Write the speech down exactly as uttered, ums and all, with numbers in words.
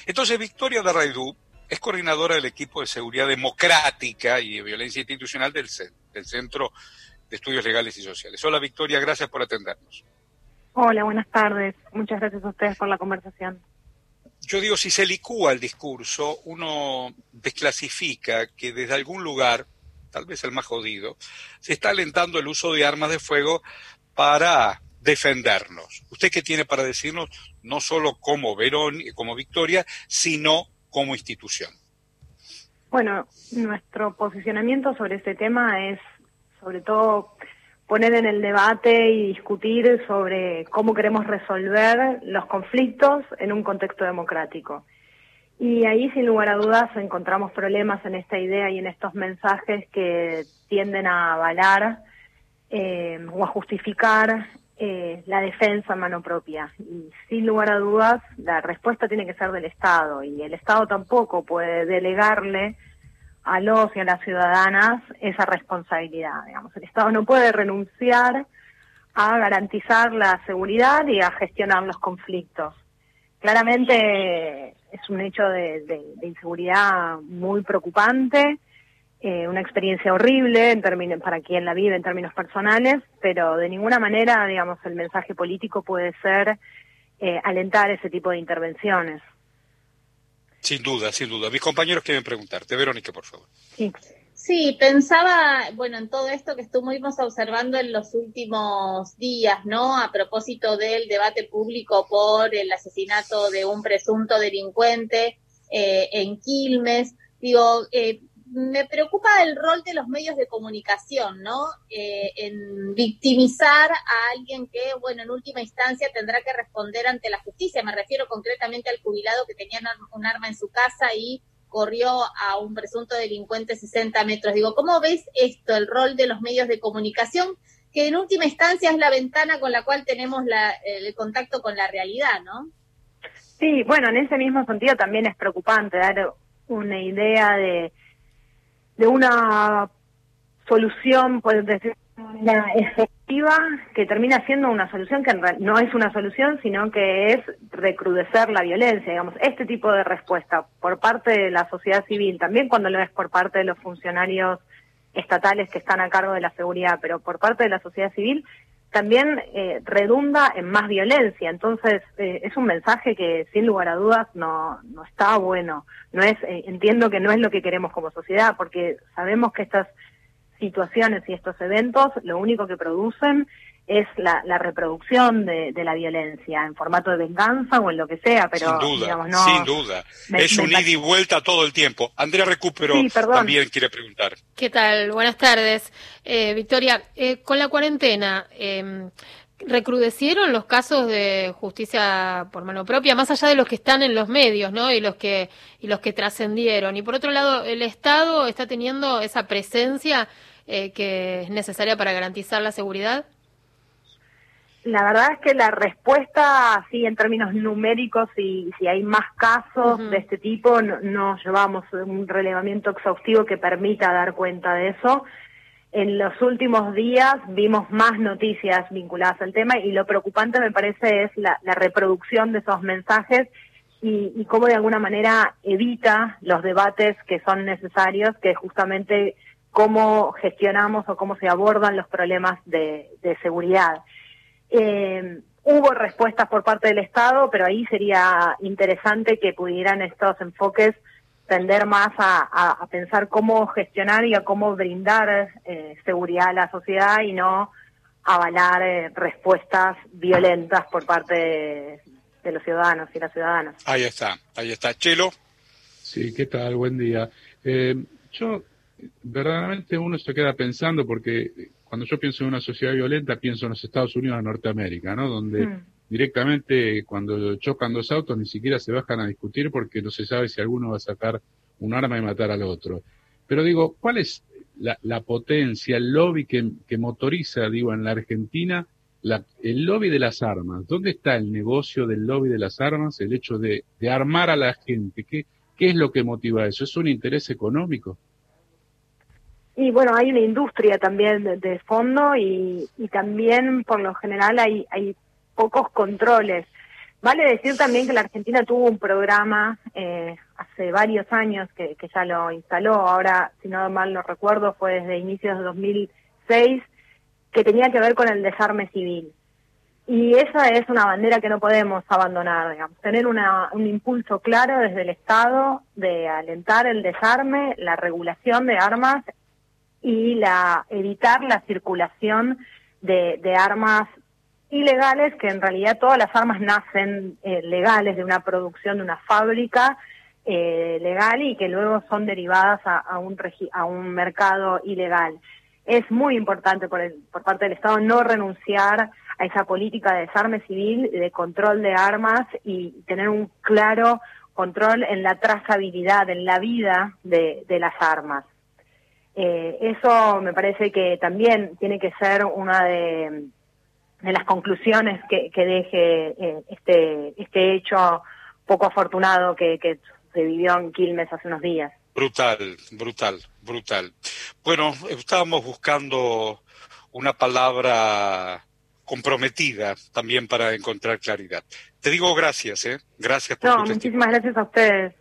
Entonces, Victoria Darraidou es coordinadora del equipo de seguridad democrática y de violencia institucional del C E N, del Centro de Estudios Legales y Sociales. Hola, Victoria, gracias por atendernos. Hola, buenas tardes. Muchas gracias a ustedes por la conversación. Yo digo, si se licúa el discurso, uno desclasifica que desde algún lugar, tal vez el más jodido, se está alentando el uso de armas de fuego para defendernos. ¿Usted qué tiene para decirnos, no solo como Verón, como Victoria, sino como institución? Bueno, nuestro posicionamiento sobre este tema es, sobre todo, poner en el debate y discutir sobre cómo queremos resolver los conflictos en un contexto democrático. Y ahí, sin lugar a dudas, encontramos problemas en esta idea y en estos mensajes que tienden a avalar eh, o a justificar eh, la defensa en mano propia. Y sin lugar a dudas, la respuesta tiene que ser del Estado, y el Estado tampoco puede delegarle a los y a las ciudadanas esa responsabilidad. Digamos, el Estado no puede renunciar a garantizar la seguridad y a gestionar los conflictos. Claramente es un hecho de, de, de inseguridad muy preocupante, eh, una experiencia horrible en términos para quien la vive en términos personales, pero de ninguna manera, digamos, el mensaje político puede ser eh, alentar ese tipo de intervenciones. Sin duda, sin duda. Mis compañeros quieren preguntarte. Verónica, por favor. Sí. Sí, pensaba, bueno, en todo esto que estuvimos observando en los últimos días, ¿no? A propósito del debate público por el asesinato de un presunto delincuente eh, en Quilmes. Digo, eh, me preocupa el rol de los medios de comunicación, ¿no? Eh, en victimizar a alguien que, bueno, en última instancia tendrá que responder ante la justicia. Me refiero concretamente al jubilado que tenía un arma en su casa y corrió a un presunto delincuente sesenta metros. Digo, ¿cómo ves esto, el rol de los medios de comunicación, que en última instancia es la ventana con la cual tenemos la, el contacto con la realidad, ¿no? Sí, bueno, en ese mismo sentido también es preocupante dar una idea de de una solución, puedes decir, una efectiva, que termina siendo una solución que en realidad no es una solución, sino que es recrudecer la violencia. Digamos, este tipo de respuesta por parte de la sociedad civil, también cuando lo es por parte de los funcionarios estatales que están a cargo de la seguridad, pero por parte de la sociedad civil, también eh, redunda en más violencia. Entonces, eh, es un mensaje que, sin lugar a dudas, no no está bueno. No es eh, entiendo que no es lo que queremos como sociedad, porque sabemos que estas situaciones y estos eventos lo único que producen es la, la reproducción de, de la violencia, en formato de venganza o en lo que sea, pero sin duda, digamos, no, sin duda. Me, es me, un ida y vuelta todo el tiempo. Andrea Recupero sí, también quiere preguntar. ¿Qué tal? Buenas tardes. Eh, Victoria, eh, con la cuarentena, eh, ¿recrudecieron los casos de justicia por mano propia, más allá de los que están en los medios, ¿no? Y los que, y los que trascendieron? Y por otro lado, ¿el Estado está teniendo esa presencia eh, que es necesaria para garantizar la seguridad? La verdad es que la respuesta, sí, en términos numéricos, y si hay más casos uh-huh. de este tipo, no, no llevamos un relevamiento exhaustivo que permita dar cuenta de eso. En los últimos días vimos más noticias vinculadas al tema, y lo preocupante me parece es la, la reproducción de esos mensajes y, y cómo de alguna manera evita los debates que son necesarios, que justamente cómo gestionamos o cómo se abordan los problemas de, de seguridad. Eh, hubo respuestas por parte del Estado, pero ahí sería interesante que pudieran estos enfoques tender más a, a, a pensar cómo gestionar y a cómo brindar eh, seguridad a la sociedad, y no avalar eh, respuestas violentas por parte de, de los ciudadanos y las ciudadanas. Ahí está, ahí está. Chelo. Sí, ¿qué tal? Buen día. Eh, yo, verdaderamente uno se queda pensando, porque cuando yo pienso en una sociedad violenta, pienso en los Estados Unidos de Norteamérica, ¿no? Donde mm. directamente cuando chocan dos autos ni siquiera se bajan a discutir porque no se sabe si alguno va a sacar un arma y matar al otro. Pero digo, ¿cuál es la, la potencia, el lobby que, que motoriza, digo, en la Argentina, la, el lobby de las armas? ¿Dónde está el negocio del lobby de las armas? El hecho de, de armar a la gente. ¿Qué, qué es lo que motiva eso? ¿Es un interés económico? Y bueno, hay una industria también de, de fondo, y, y también por lo general hay, hay pocos controles. Vale decir también que la Argentina tuvo un programa eh, hace varios años que, que ya lo instaló, ahora, si no mal no recuerdo, fue desde inicios de dos mil seis, que tenía que ver con el desarme civil. Y esa es una bandera que no podemos abandonar, digamos, tener una, un impulso claro desde el Estado de alentar el desarme, la regulación de armas y la evitar la circulación de, de armas ilegales, que en realidad todas las armas nacen eh, legales de una producción de una fábrica eh, legal y que luego son derivadas a, a, un regi a un mercado ilegal. Es muy importante por, el, por parte del Estado no renunciar a esa política de desarme civil, de control de armas y tener un claro control en la trazabilidad, en la vida de, de las armas. Eh, eso me parece que también tiene que ser una de... de las conclusiones que, que deje eh, este este hecho poco afortunado que, que se vivió en Quilmes hace unos días. Brutal, brutal, brutal. Bueno, estábamos buscando una palabra comprometida también para encontrar claridad. Te digo gracias, ¿eh? Gracias por No, tu testimonio. muchísimas gracias a ustedes.